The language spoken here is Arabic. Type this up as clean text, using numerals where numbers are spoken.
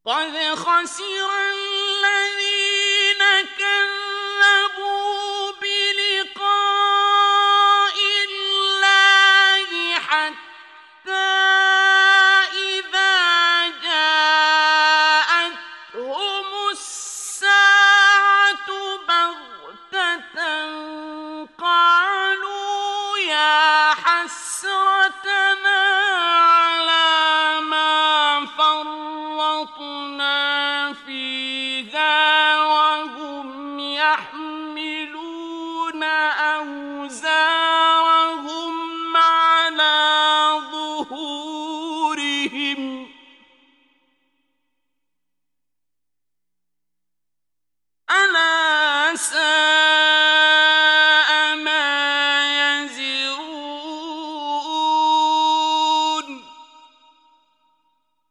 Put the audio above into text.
قد خسر الذين كذبوا بلقاء الله حتى إذا جاءتهم الساعة بغتة قالوا يا حسرتنا على ما فرطنا